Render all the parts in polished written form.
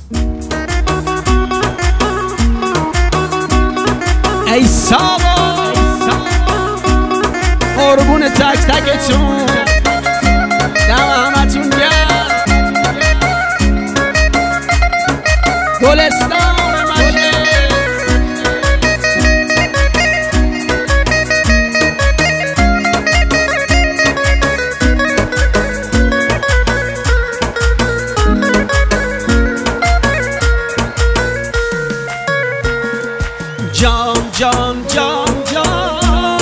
ای ساوا قربون تک تکتون دم همتون گرم گلستان جان جان جان جان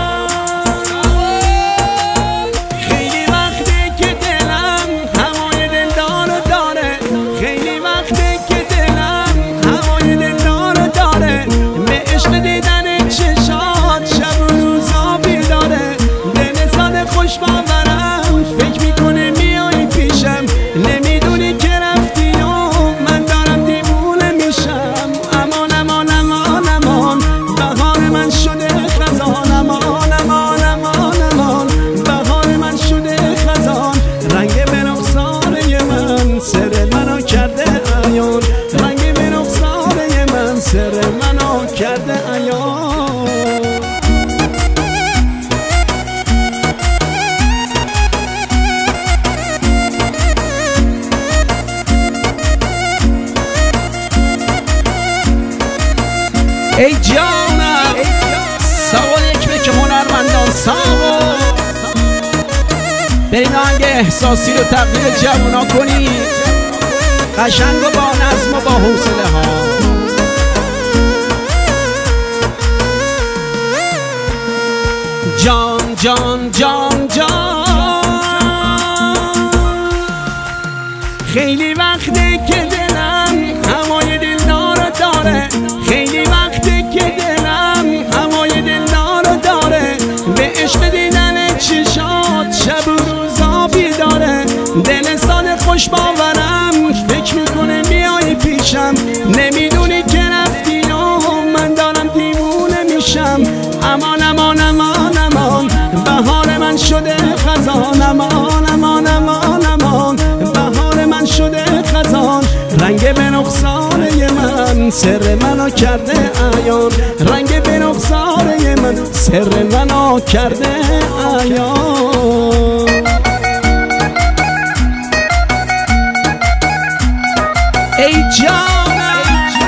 خیلی وقته که دلم هوای دلدارو داره، خیلی وقته که دلم هوای دلدارو داره، به عشق دیدن چشات شب و روزا بیداره، دل ساده خوش باورم فکر میکنه میای پیشم، نمیدونی که رفتی و من دارم دیوونه میشم. امان امان امان امان بهار من شده خزان، امان امان امان امان بهار من شده خزان، رنگ به رخساره من سر منو کرده عیان، رنگ به رخساره من سر منو کرده عیان. ای جانم سوال یک بکه هنرمندان ساوا برین آهنگ احساسی رو تقدیم جوونا کنید، قشنگ و با نظم و با حوصله ها. جان جان جان جان خیلی وقته که دلم هوای دلدارو داره، خیلی وقته که دلم هوای دلدارو داره، به عشق دیدن چشات شب و روزا بیداره، دل ساده خوش باورم فکر میکنه میای پیشم، نمیدونی که رفتی و من دارم دیوونه میشم. امان امان امان امان بهار من شده خزان، امان امان امان امان بهار من شده خزان، رنگ به رخساره من سر منو کرده عیان، رنگ به رخساره من سر منو کرده عیان. ای جانم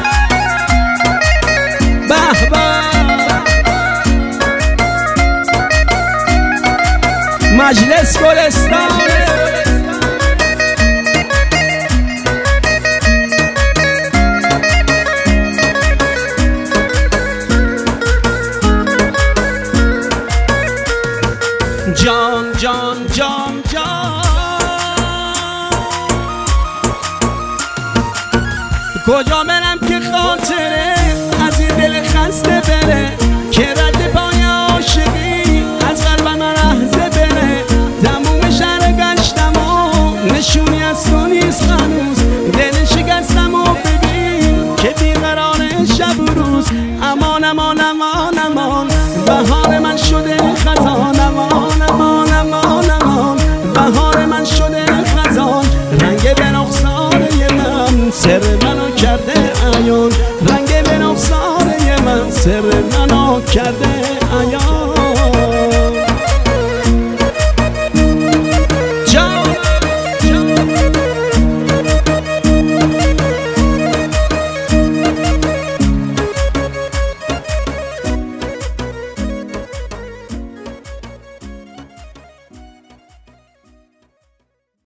به به مجلس گلستان جان جان جان جان کجا برم که خاطره از این دل خسته بره، که رد پای عاشقی از قلب من لحظه بره، تموم شهر گشتم و نشونی از تو نیست هنوز، دل شکستم و ببین که بیقراره شب و روز. امان امان امان امان بهار من شده خزان، امان امان امان امان بهار من شده خزان، رنگ به رخساره من سر منو کرده عیان، رنگ به رخساره من سر منو کرده